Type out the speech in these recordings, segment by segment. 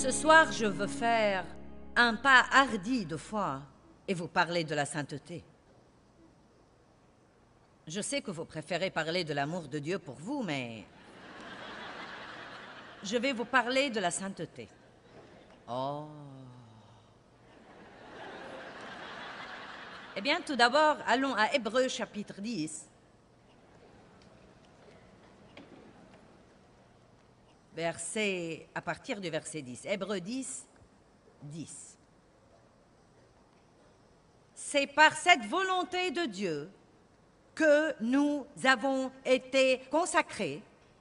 Ce soir, je veux faire un pas hardi de foi et vous parler de la sainteté. Je sais que vous préférez parler de l'amour de Dieu pour vous, mais je vais vous parler de la sainteté. Oh. Eh bien, tout d'abord, allons à Hébreux chapitre 10. À partir du verset 10. Hébreux 10, 10. C'est par cette volonté de Dieu que nous avons été consacrés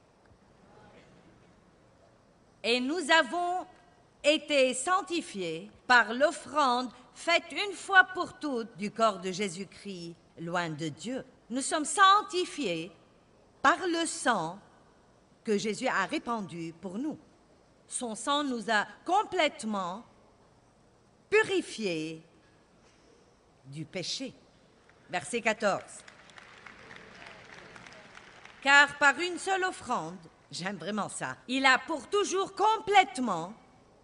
et nous avons été sanctifiés par l'offrande faite une fois pour toutes du corps de Jésus-Christ, loin de Dieu. Nous sommes sanctifiés par le sang que Jésus a répandu pour nous. Son sang nous a complètement purifiés du péché. Verset 14. Car par une seule offrande, j'aime vraiment ça, il a pour toujours complètement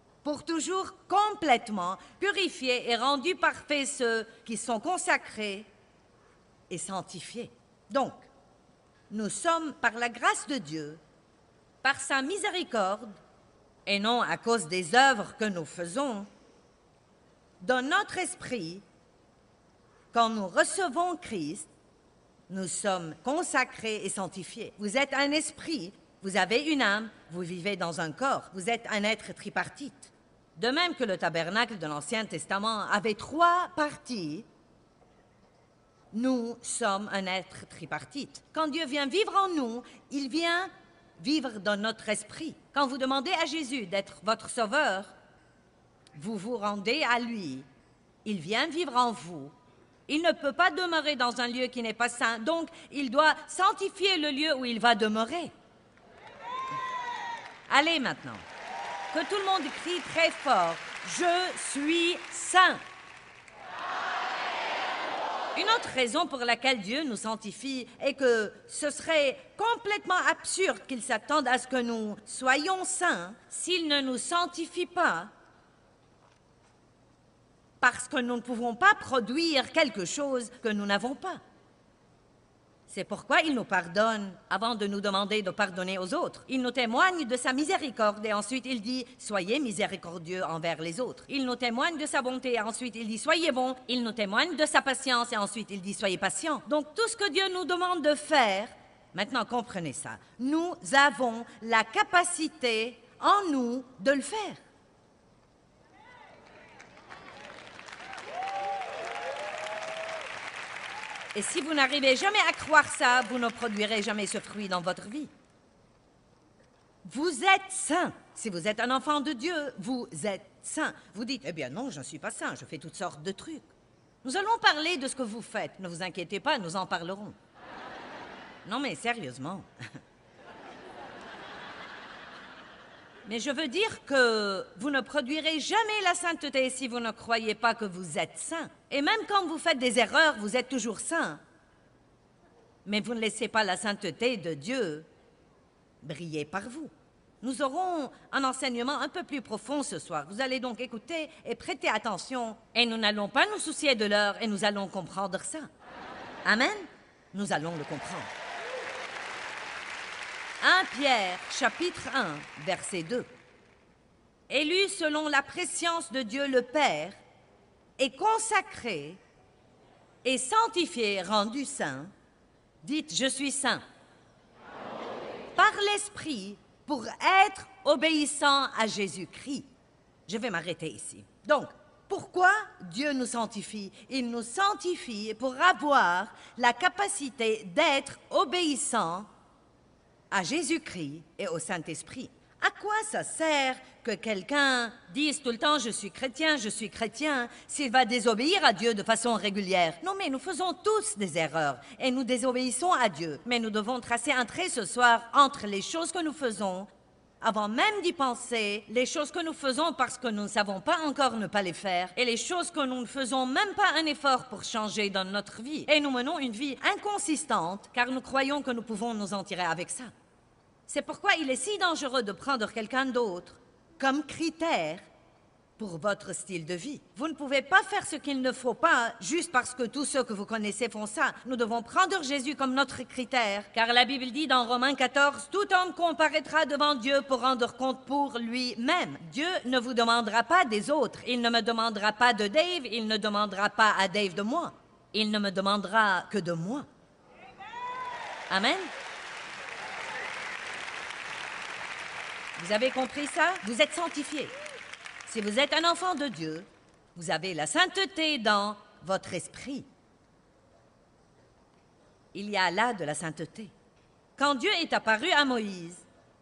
purifié et rendu parfaits ceux qui sont consacrés et sanctifiés. Donc, nous sommes par la grâce de Dieu, par sa miséricorde, et non à cause des œuvres que nous faisons, dans notre esprit, quand nous recevons Christ, nous sommes consacrés et sanctifiés. Vous êtes un esprit, vous avez une âme, vous vivez dans un corps, vous êtes un être tripartite. De même que le tabernacle de l'Ancien Testament avait 3 parties, nous sommes un être tripartite. Quand Dieu vient vivre en nous, il vient vivre dans notre esprit. Quand vous demandez à Jésus d'être votre sauveur, vous vous rendez à lui. Il vient vivre en vous. Il ne peut pas demeurer dans un lieu qui n'est pas saint, donc il doit sanctifier le lieu où il va demeurer. Allez maintenant, que tout le monde crie très fort, « Je suis saint ». Une autre raison pour laquelle Dieu nous sanctifie est que ce serait complètement absurde qu'il s'attende à ce que nous soyons saints s'il ne nous sanctifie pas, parce que nous ne pouvons pas produire quelque chose que nous n'avons pas. C'est pourquoi il nous pardonne avant de nous demander de pardonner aux autres. Il nous témoigne de sa miséricorde et ensuite il dit « Soyez miséricordieux envers les autres ». Il nous témoigne de sa bonté et ensuite il dit « Soyez bons ». Il nous témoigne de sa patience et ensuite il dit « Soyez patients ». Donc tout ce que Dieu nous demande de faire, maintenant comprenez ça, nous avons la capacité en nous de le faire. Et si vous n'arrivez jamais à croire ça, vous ne produirez jamais ce fruit dans votre vie. Vous êtes saint. Si vous êtes un enfant de Dieu, vous êtes saint. Vous dites, eh bien non, je ne suis pas saint, je fais toutes sortes de trucs. Nous allons parler de ce que vous faites. Ne vous inquiétez pas, nous en parlerons. Non mais sérieusement. Mais je veux dire que vous ne produirez jamais la sainteté si vous ne croyez pas que vous êtes saint. Et même quand vous faites des erreurs, vous êtes toujours saint. Mais vous ne laissez pas la sainteté de Dieu briller par vous. Nous aurons un enseignement un peu plus profond ce soir. Vous allez donc écouter et prêter attention. Et nous n'allons pas nous soucier de l'heure et nous allons comprendre ça. Amen? Nous allons le comprendre. 1 Pierre, chapitre 1, verset 2. Élu selon la prescience de Dieu le Père, et consacré, et sanctifié, rendu saint, dites « Je suis saint » par l'Esprit pour être obéissant à Jésus-Christ. Je vais m'arrêter ici. Donc, pourquoi Dieu nous sanctifie? Il nous sanctifie pour avoir la capacité d'être obéissant à Jésus-Christ et au Saint-Esprit. À quoi ça sert que quelqu'un dise tout le temps « je suis chrétien » s'il va désobéir à Dieu de façon régulière? Non, mais nous faisons tous des erreurs et nous désobéissons à Dieu. Mais nous devons tracer un trait ce soir entre les choses que nous faisons, avant même d'y penser, les choses que nous faisons parce que nous ne savons pas encore ne pas les faire, et les choses que nous ne faisons même pas un effort pour changer dans notre vie. Et nous menons une vie inconsistante car nous croyons que nous pouvons nous en tirer avec ça. C'est pourquoi il est si dangereux de prendre quelqu'un d'autre comme critère pour votre style de vie. Vous ne pouvez pas faire ce qu'il ne faut pas juste parce que tous ceux que vous connaissez font ça. Nous devons prendre Jésus comme notre critère, car la Bible dit dans Romains 14, « Tout homme comparaîtra devant Dieu pour rendre compte pour lui-même. » Dieu ne vous demandera pas des autres. Il ne me demandera pas de Dave, il ne demandera pas à Dave de moi. Il ne me demandera que de moi. Amen. Vous avez compris ça? Vous êtes sanctifiés. Si vous êtes un enfant de Dieu, vous avez la sainteté dans votre esprit. Il y a là de la sainteté. Quand Dieu est apparu à Moïse,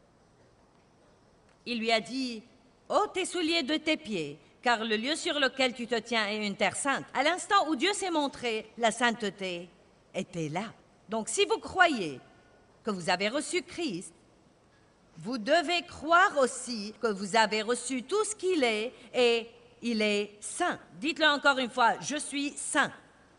il lui a dit « ôte tes souliers de tes pieds, car le lieu sur lequel tu te tiens est une terre sainte. » À l'instant où Dieu s'est montré, la sainteté était là. Donc si vous croyez que vous avez reçu Christ, vous devez croire aussi que vous avez reçu tout ce qu'il est et il est saint. Dites-le encore une fois, je suis saint.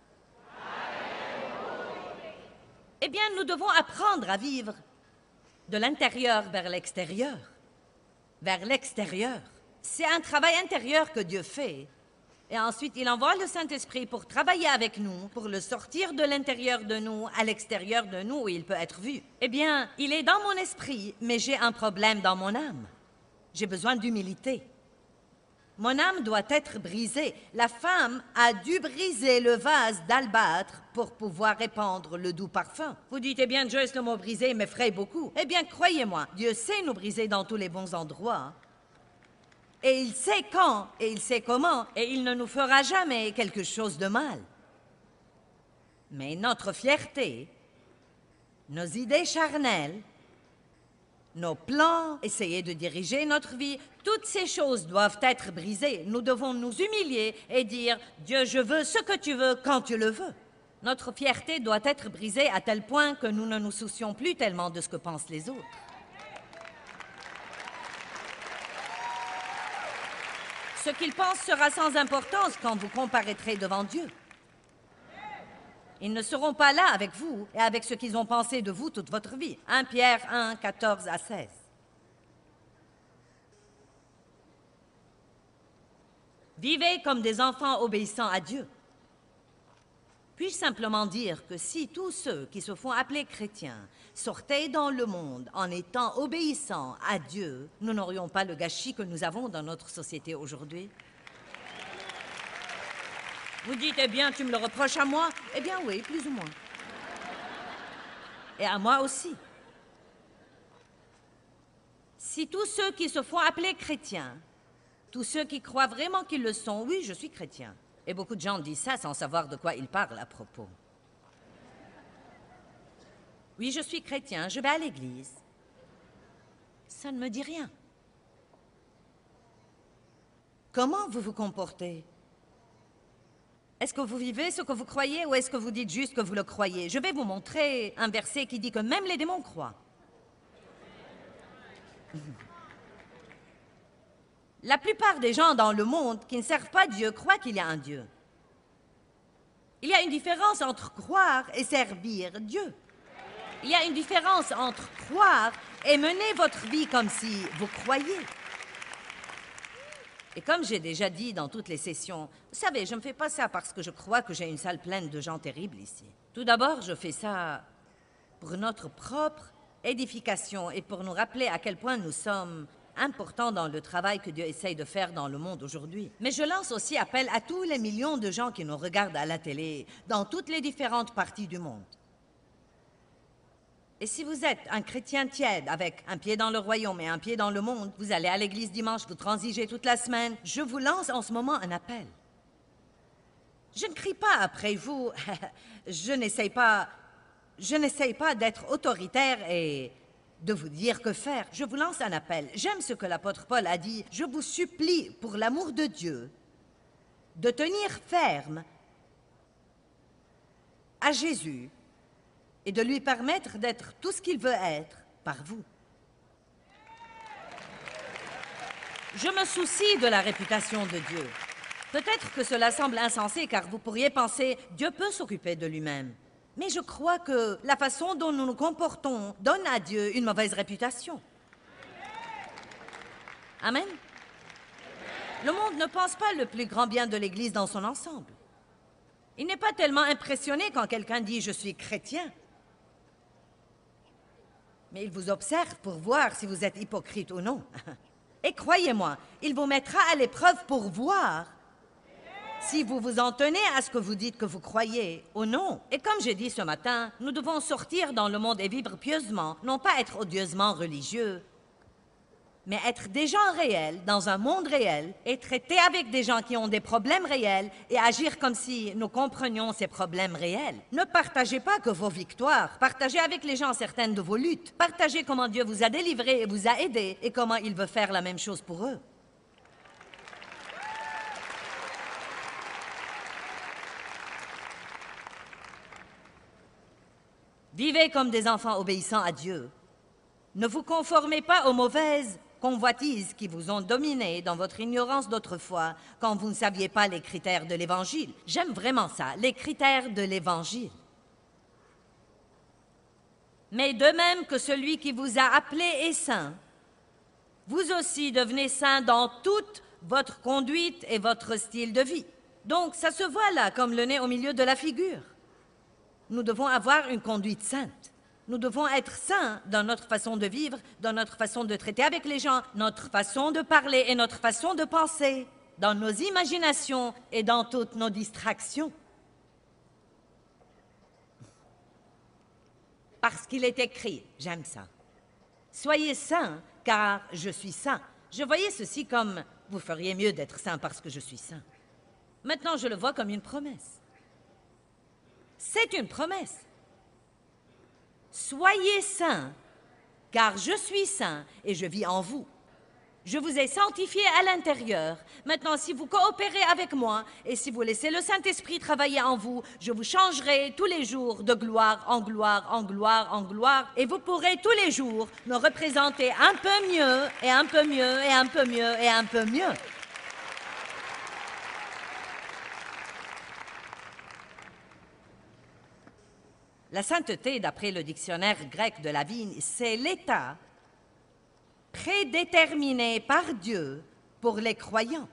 Eh bien, nous devons apprendre à vivre de l'intérieur vers l'extérieur. Vers l'extérieur. C'est un travail intérieur que Dieu fait. Et ensuite, il envoie le Saint-Esprit pour travailler avec nous, pour le sortir de l'intérieur de nous à l'extérieur de nous où il peut être vu. Eh bien, il est dans mon esprit, mais j'ai un problème dans mon âme. J'ai besoin d'humilité. Mon âme doit être brisée. La femme a dû briser le vase d'albâtre pour pouvoir répandre le doux parfum. Vous dites, eh bien, Joyce, le mot briser m'effraie beaucoup. Eh bien, croyez-moi, Dieu sait nous briser dans tous les bons endroits. Et il sait quand, et il sait comment, et il ne nous fera jamais quelque chose de mal. Mais notre fierté, nos idées charnelles, nos plans, essayer de diriger notre vie, toutes ces choses doivent être brisées. Nous devons nous humilier et dire « Dieu, je veux ce que tu veux quand tu le veux ». Notre fierté doit être brisée à tel point que nous ne nous soucions plus tellement de ce que pensent les autres. Ce qu'ils pensent sera sans importance quand vous comparaîtrez devant Dieu. Ils ne seront pas là avec vous et avec ce qu'ils ont pensé de vous toute votre vie. 1 Pierre 1, 14 à 16. Vivez comme des enfants obéissants à Dieu. Puis-je simplement dire que si tous ceux qui se font appeler chrétiens sortaient dans le monde en étant obéissants à Dieu, nous n'aurions pas le gâchis que nous avons dans notre société aujourd'hui? Vous dites, eh bien, tu me le reproches à moi? Eh bien oui, plus ou moins. Et à moi aussi. Si tous ceux qui se font appeler chrétiens, tous ceux qui croient vraiment qu'ils le sont, oui, je suis chrétien. Et beaucoup de gens disent ça sans savoir de quoi ils parlent à propos. Oui, je suis chrétien, je vais à l'église. Ça ne me dit rien. Comment vous vous comportez? Est-ce que vous vivez ce que vous croyez ou est-ce que vous dites juste que vous le croyez? Je vais vous montrer un verset qui dit que même les démons croient. La plupart des gens dans le monde qui ne servent pas Dieu croient qu'il y a un Dieu. Il y a une différence entre croire et servir Dieu. Il y a une différence entre croire et mener votre vie comme si vous croyiez. Et comme j'ai déjà dit dans toutes les sessions, vous savez, je ne fais pas ça parce que je crois que j'ai une salle pleine de gens terribles ici. Tout d'abord, je fais ça pour notre propre édification et pour nous rappeler à quel point nous sommes importants dans le travail que Dieu essaye de faire dans le monde aujourd'hui. Mais je lance aussi appel à tous les millions de gens qui nous regardent à la télé, dans toutes les différentes parties du monde. Et si vous êtes un chrétien tiède, avec un pied dans le royaume et un pied dans le monde, vous allez à l'église dimanche, vous transigez toute la semaine, je vous lance en ce moment un appel. Je ne crie pas après vous, je n'essaye pas d'être autoritaire et de vous dire que faire. Je vous lance un appel. J'aime ce que l'apôtre Paul a dit. Je vous supplie, pour l'amour de Dieu, de tenir ferme à Jésus et de lui permettre d'être tout ce qu'il veut être par vous. Je me soucie de la réputation de Dieu. Peut-être que cela semble insensé car vous pourriez penser « Dieu peut s'occuper de lui-même ». Mais je crois que la façon dont nous nous comportons donne à Dieu une mauvaise réputation. Amen. Le monde ne pense pas le plus grand bien de l'Église dans son ensemble. Il n'est pas tellement impressionné quand quelqu'un dit « je suis chrétien ». Mais il vous observe pour voir si vous êtes hypocrite ou non. Et croyez-moi, il vous mettra à l'épreuve pour voir si vous vous en tenez à ce que vous dites que vous croyez ou non. Et comme j'ai dit ce matin, nous devons sortir dans le monde et vivre pieusement, non pas être odieusement religieux, mais être des gens réels, dans un monde réel, et traiter avec des gens qui ont des problèmes réels et agir comme si nous comprenions ces problèmes réels. Ne partagez pas que vos victoires, partagez avec les gens certaines de vos luttes, partagez comment Dieu vous a délivré et vous a aidé et comment il veut faire la même chose pour eux. Vivez comme des enfants obéissants à Dieu. Ne vous conformez pas aux mauvaises convoitises qui vous ont dominé dans votre ignorance d'autrefois, quand vous ne saviez pas les critères de l'Évangile. J'aime vraiment ça, les critères de l'Évangile. Mais de même que celui qui vous a appelé est saint, vous aussi devenez saint dans toute votre conduite et votre style de vie. Donc ça se voit là, comme le nez au milieu de la figure. Nous devons avoir une conduite sainte. Nous devons être saints dans notre façon de vivre, dans notre façon de traiter avec les gens, notre façon de parler et notre façon de penser, dans nos imaginations et dans toutes nos distractions. Parce qu'il est écrit, j'aime ça, « Soyez saints, car je suis saint. » Je voyais ceci comme, « Vous feriez mieux d'être saint parce que je suis saint. » Maintenant, je le vois comme une promesse. C'est une promesse. Soyez saints, car je suis saint et je vis en vous. Je vous ai sanctifié à l'intérieur. Maintenant, si vous coopérez avec moi et si vous laissez le Saint-Esprit travailler en vous, je vous changerai tous les jours de gloire en gloire, en gloire, en gloire, et vous pourrez tous les jours me représenter un peu mieux, et un peu mieux, et un peu mieux, et un peu mieux. La sainteté, d'après le dictionnaire grec de la vie, c'est l'état prédéterminé par Dieu pour les croyants.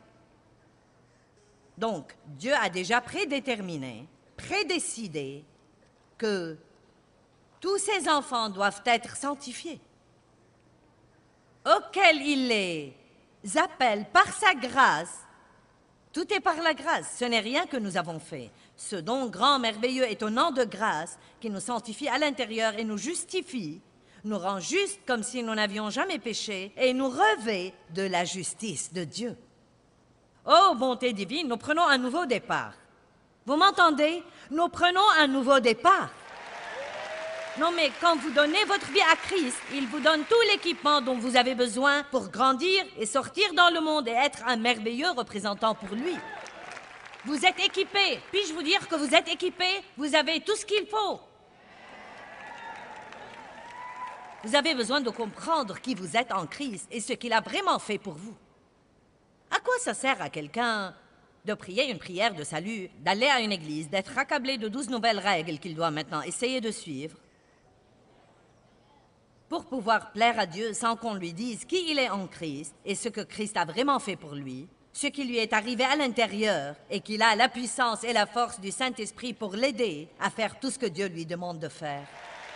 Donc, Dieu a déjà prédéterminé, prédécidé que tous ses enfants doivent être sanctifiés, auxquels il les appelle par sa grâce. Tout est par la grâce, ce n'est rien que nous avons fait. Ce don grand, merveilleux, étonnant de grâce qui nous sanctifie à l'intérieur et nous justifie, nous rend justes comme si nous n'avions jamais péché et nous revêt de la justice de Dieu. Oh, bonté divine, nous prenons un nouveau départ. Vous m'entendez? Nous prenons un nouveau départ. Non, mais quand vous donnez votre vie à Christ, il vous donne tout l'équipement dont vous avez besoin pour grandir et sortir dans le monde et être un merveilleux représentant pour lui. Vous êtes équipés. Puis-je vous dire que vous êtes équipés? Vous avez tout ce qu'il faut. Vous avez besoin de comprendre qui vous êtes en Christ et ce qu'il a vraiment fait pour vous. À quoi ça sert à quelqu'un de prier une prière de salut, d'aller à une église, d'être accablé de 12 nouvelles règles qu'il doit maintenant essayer de suivre, pour pouvoir plaire à Dieu sans qu'on lui dise qui il est en Christ et ce que Christ a vraiment fait pour lui, ce qui lui est arrivé à l'intérieur et qu'il a la puissance et la force du Saint-Esprit pour l'aider à faire tout ce que Dieu lui demande de faire.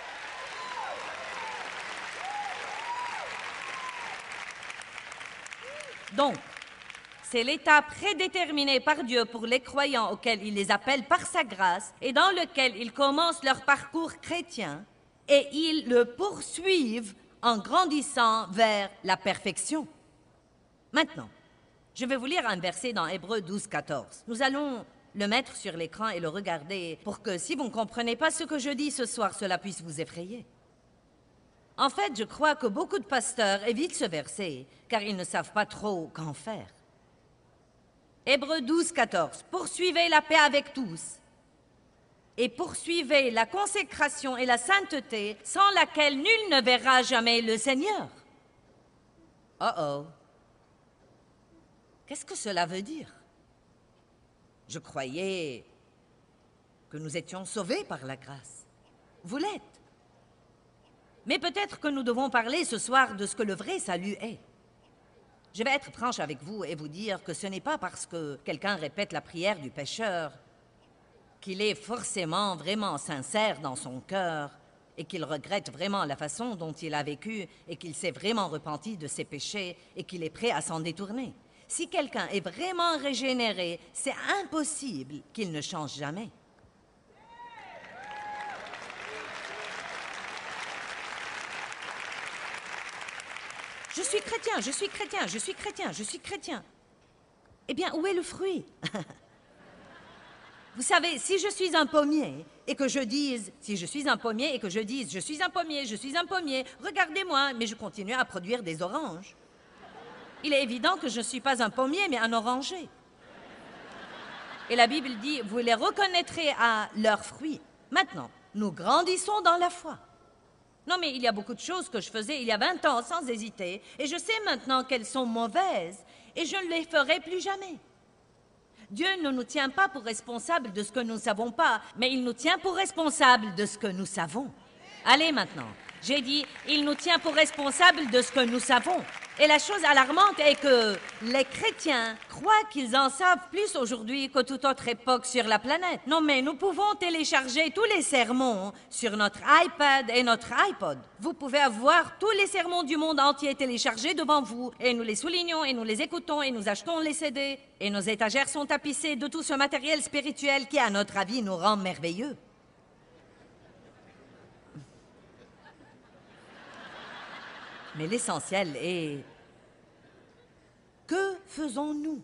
Donc, c'est l'état prédéterminé par Dieu pour les croyants auxquels il les appelle par sa grâce et dans lequel ils commencent leur parcours chrétien et ils le poursuivent en grandissant vers la perfection. Maintenant, je vais vous lire un verset dans Hébreux 12, 14. Nous allons le mettre sur l'écran et le regarder pour que si vous ne comprenez pas ce que je dis ce soir, cela puisse vous effrayer. En fait, je crois que beaucoup de pasteurs évitent ce verset car ils ne savent pas trop qu'en faire. Hébreux 12, 14. Poursuivez la paix avec tous et poursuivez la consécration et la sainteté sans laquelle nul ne verra jamais le Seigneur. Oh! Qu'est-ce que cela veut dire? Je croyais que nous étions sauvés par la grâce. Vous l'êtes. Mais peut-être que nous devons parler ce soir de ce que le vrai salut est. Je vais être franche avec vous et vous dire que ce n'est pas parce que quelqu'un répète la prière du pécheur qu'il est forcément vraiment sincère dans son cœur et qu'il regrette vraiment la façon dont il a vécu et qu'il s'est vraiment repenti de ses péchés et qu'il est prêt à s'en détourner. Si quelqu'un est vraiment régénéré, c'est impossible qu'il ne change jamais. Je suis chrétien, je suis chrétien, je suis chrétien, je suis chrétien. Eh bien, où est le fruit? Vous savez, si je suis un pommier et que je dise, je suis un pommier, je suis un pommier, regardez-moi, mais je continue à produire des oranges. Il est évident que je ne suis pas un pommier, mais un oranger. Et la Bible dit, vous les reconnaîtrez à leurs fruits. Maintenant, nous grandissons dans la foi. Non, mais il y a beaucoup de choses que je faisais il y a 20 ans sans hésiter, et je sais maintenant qu'elles sont mauvaises, et je ne les ferai plus jamais. Dieu ne nous tient pas pour responsables de ce que nous ne savons pas, mais il nous tient pour responsables de ce que nous savons. Allez maintenant, j'ai dit, il nous tient pour responsables de ce que nous savons. Et la chose alarmante est que les chrétiens croient qu'ils en savent plus aujourd'hui qu'à toute autre époque sur la planète. Non, mais nous pouvons télécharger tous les sermons sur notre iPad et notre iPod. Vous pouvez avoir tous les sermons du monde entier téléchargés devant vous, et nous les soulignons, et nous les écoutons, et nous achetons les CD, et nos étagères sont tapissées de tout ce matériel spirituel qui, à notre avis, nous rend merveilleux. Mais l'essentiel est... Que faisons-nous?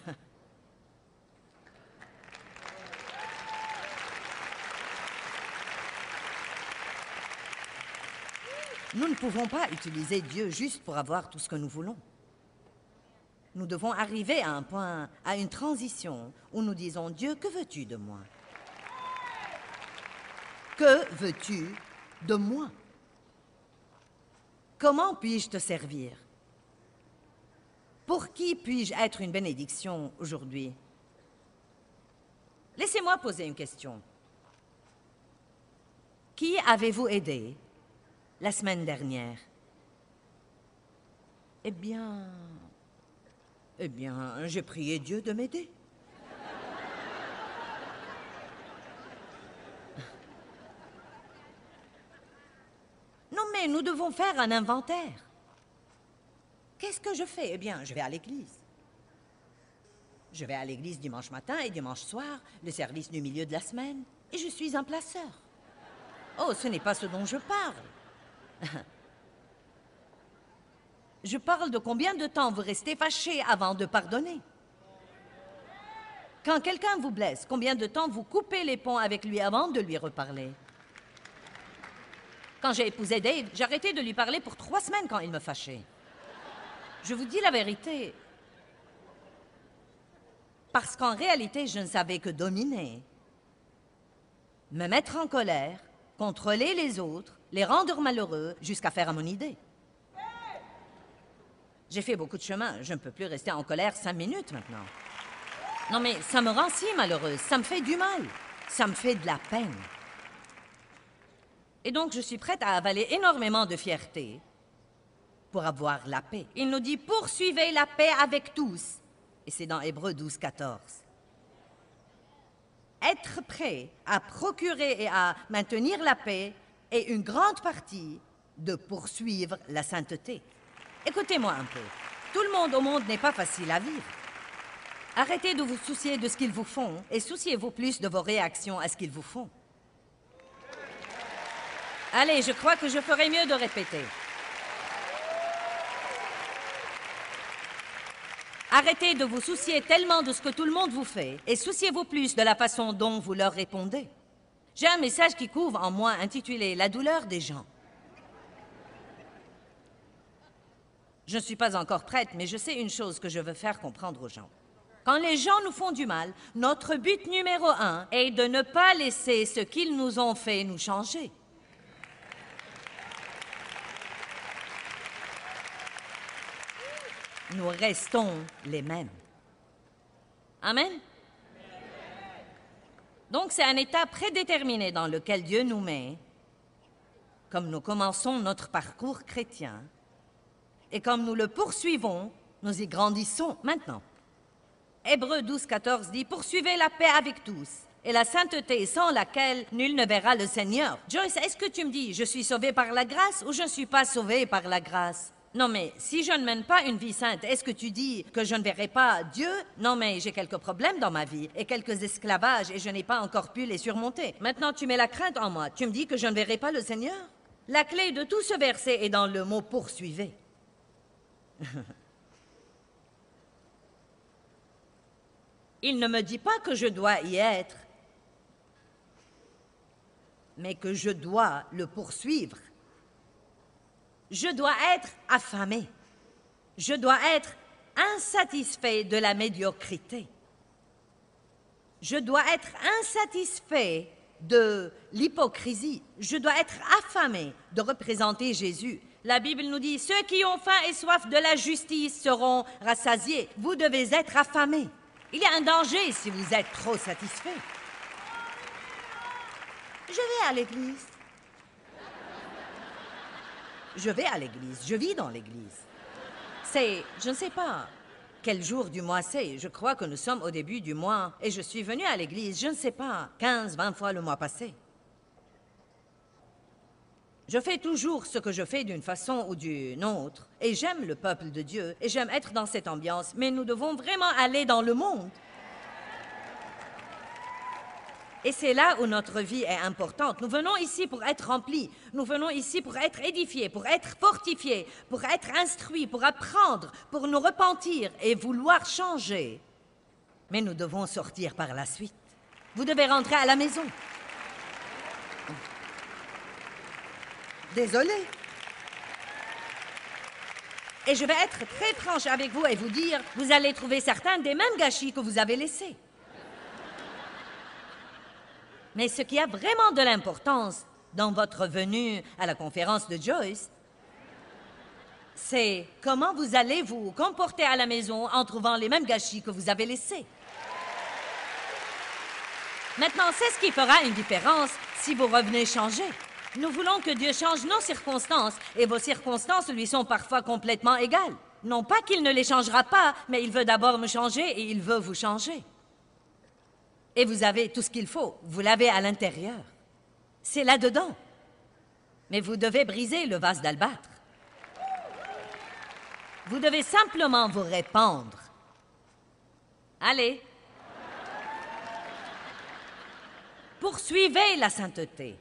Nous ne pouvons pas utiliser Dieu juste pour avoir tout ce que nous voulons. Nous devons arriver à un point, à une transition, où nous disons, Dieu, que veux-tu de moi? Que veux-tu de moi? Comment puis-je te servir? Pour qui puis-je être une bénédiction aujourd'hui? Laissez-moi poser une question. Qui avez-vous aidé la semaine dernière? Eh bien, j'ai prié Dieu de m'aider. Non, mais nous devons faire un inventaire. Qu'est-ce que je fais? Eh bien, je vais à l'église. Je vais à l'église dimanche matin et dimanche soir, le service du milieu de la semaine, et je suis un placeur. Oh, ce n'est pas ce dont je parle. Je parle de combien de temps vous restez fâché avant de pardonner. Quand quelqu'un vous blesse, combien de temps vous coupez les ponts avec lui avant de lui reparler? Quand j'ai épousé Dave, j'ai arrêté de lui parler pour 3 semaines quand il me fâchait. Je vous dis la vérité. Parce qu'en réalité, je ne savais que dominer. Me mettre en colère, contrôler les autres, les rendre malheureux, jusqu'à faire à mon idée. J'ai fait beaucoup de chemin. Je ne peux plus rester en colère 5 minutes maintenant. Non, mais ça me rend si malheureuse. Ça me fait du mal. Ça me fait de la peine. Et donc, je suis prête à avaler énormément de fierté pour avoir la paix. Il nous dit « Poursuivez la paix avec tous ». Et c'est dans Hébreux 12, 14. Être prêt à procurer et à maintenir la paix est une grande partie de poursuivre la sainteté. Écoutez-moi un peu. Tout le monde au monde n'est pas facile à vivre. Arrêtez de vous soucier de ce qu'ils vous font et souciez-vous plus de vos réactions à ce qu'ils vous font. Allez, je crois que je ferais mieux de répéter. Arrêtez de vous soucier tellement de ce que tout le monde vous fait et souciez-vous plus de la façon dont vous leur répondez. J'ai un message qui couvre en moi intitulé « La douleur des gens ». Je ne suis pas encore prête, mais je sais une chose que je veux faire comprendre aux gens. Quand les gens nous font du mal, notre but numéro 1 est de ne pas laisser ce qu'ils nous ont fait nous changer. Nous restons les mêmes. Amen? Donc, c'est un état prédéterminé dans lequel Dieu nous met, comme nous commençons notre parcours chrétien, et comme nous le poursuivons, Nous y grandissons maintenant. Hébreux 12, 14 dit « Poursuivez la paix avec tous et la sainteté sans laquelle nul ne verra le Seigneur. » Joyce, est-ce que tu me dis « Je suis sauvé par la grâce » ou « Je ne suis pas sauvé par la grâce » ? Non, mais si je ne mène pas une vie sainte, est-ce que tu dis que je ne verrai pas Dieu? Non, mais j'ai quelques problèmes dans ma vie et quelques esclavages et je n'ai pas encore pu les surmonter. Maintenant, tu mets la crainte en moi. Tu me dis que je ne verrai pas le Seigneur? La clé de tout ce verset est dans le mot « poursuivez ». Il ne me dit pas que je dois y être, mais que je dois le poursuivre. Je dois être affamé. Je dois être insatisfait de la médiocrité. Je dois être insatisfait de l'hypocrisie. Je dois être affamé de représenter Jésus. La Bible nous dit, ceux qui ont faim et soif de la justice seront rassasiés. Vous devez être affamés. Il y a un danger si vous êtes trop satisfait. Je vais à l'église. Je vais à l'église, je vis dans l'église. Je ne sais pas quel jour du mois c'est. Je crois que nous sommes au début du mois et je suis venue à l'église, je ne sais pas, 15, 20 fois le mois passé. Je fais toujours ce que je fais d'une façon ou d'une autre et j'aime le peuple de Dieu et j'aime être dans cette ambiance, mais nous devons vraiment aller dans le monde. Et c'est là où notre vie est importante. Nous venons ici pour être remplis. Nous venons ici pour être édifiés, pour être fortifiés, pour être instruits, pour apprendre, pour nous repentir et vouloir changer. Mais nous devons sortir par la suite. Vous devez rentrer à la maison. Désolée. Et je vais être très franche avec vous et vous dire, vous allez trouver certains des mêmes gâchis que vous avez laissés. Mais ce qui a vraiment de l'importance dans votre venue à la conférence de Joyce, c'est comment vous allez vous comporter à la maison en trouvant les mêmes gâchis que vous avez laissés. Maintenant, c'est ce qui fera une différence si vous revenez changer. Nous voulons que Dieu change nos circonstances et vos circonstances lui sont parfois complètement égales. Non pas qu'il ne les changera pas, mais il veut d'abord me changer et il veut vous changer. Et vous avez tout ce qu'il faut. Vous l'avez à l'intérieur. C'est là-dedans. Mais vous devez briser le vase d'albâtre. Vous devez simplement vous répandre. Allez. Poursuivez la sainteté.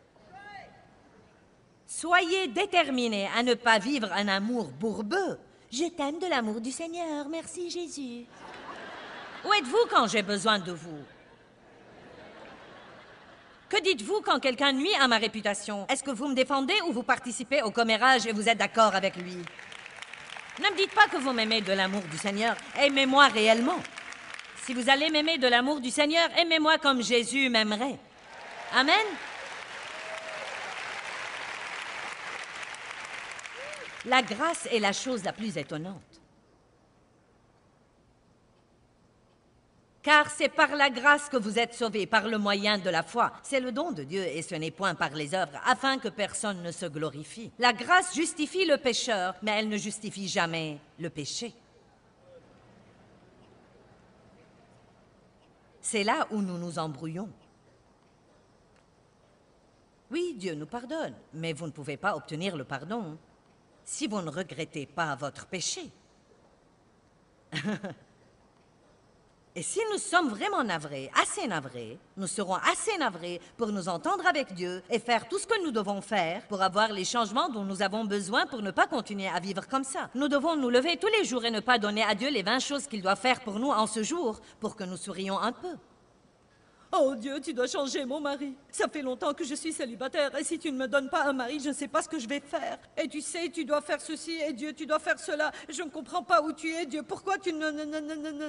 Soyez déterminés à ne pas vivre un amour bourbeux. Je t'aime de l'amour du Seigneur. Merci Jésus. Où êtes-vous quand j'ai besoin de vous? Que dites-vous quand quelqu'un nuit à ma réputation? Est-ce que vous me défendez ou vous participez au commérage et vous êtes d'accord avec lui? Ne me dites pas que vous m'aimez de l'amour du Seigneur. Aimez-moi réellement. Si vous allez m'aimer de l'amour du Seigneur, aimez-moi comme Jésus m'aimerait. Amen. La grâce est la chose la plus étonnante. Car c'est par la grâce que vous êtes sauvés, par le moyen de la foi. C'est le don de Dieu et ce n'est point par les œuvres, afin que personne ne se glorifie. La grâce justifie le pécheur, mais elle ne justifie jamais le péché. C'est là où nous nous embrouillons. Oui, Dieu nous pardonne, mais vous ne pouvez pas obtenir le pardon si vous ne regrettez pas votre péché. Et si nous sommes vraiment navrés, assez navrés, nous serons assez navrés pour nous entendre avec Dieu et faire tout ce que nous devons faire pour avoir les changements dont nous avons besoin pour ne pas continuer à vivre comme ça. Nous devons nous lever tous les jours et ne pas donner à Dieu les 20 choses qu'il doit faire pour nous en ce jour pour que nous sourions un peu. Oh Dieu, tu dois changer mon mari. Ça fait longtemps que je suis célibataire et si tu ne me donnes pas un mari, je ne sais pas ce que je vais faire. Et tu sais, tu dois faire ceci et Dieu, tu dois faire cela. Je ne comprends pas où tu es, Dieu. Pourquoi tu ne...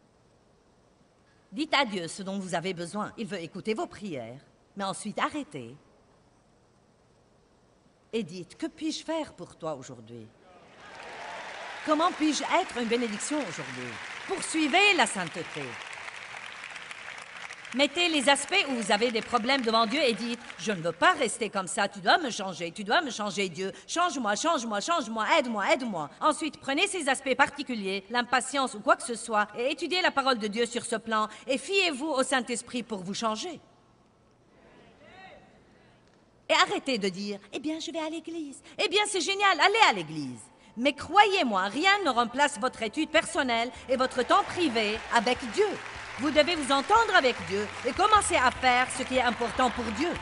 Dites à Dieu ce dont vous avez besoin. Il veut écouter vos prières, mais ensuite arrêtez et dites, que puis-je faire pour toi aujourd'hui? Comment puis-je être une bénédiction aujourd'hui? Poursuivez la sainteté. Mettez les aspects où vous avez des problèmes devant Dieu et dites, je ne veux pas rester comme ça, tu dois me changer, Dieu. Change-moi, change-moi, change-moi, aide-moi, aide-moi. Ensuite, prenez ces aspects particuliers, l'impatience ou quoi que ce soit, et étudiez la parole de Dieu sur ce plan, et fiez-vous au Saint-Esprit pour vous changer. Et arrêtez de dire, eh bien, je vais à l'église. Eh bien, c'est génial, allez à l'église. Mais croyez-moi, rien ne remplace votre étude personnelle et votre temps privé avec Dieu. Vous devez vous entendre avec Dieu et commencer à faire ce qui est important pour Dieu.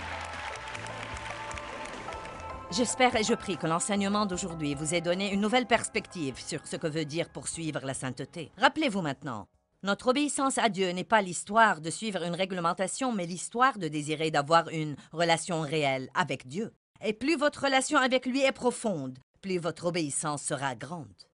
J'espère et je prie que l'enseignement d'aujourd'hui vous ait donné une nouvelle perspective sur ce que veut dire poursuivre la sainteté. Rappelez-vous maintenant, notre obéissance à Dieu n'est pas l'histoire de suivre une réglementation, mais l'histoire de désirer d'avoir une relation réelle avec Dieu. Et plus votre relation avec lui est profonde, plus votre obéissance sera grande.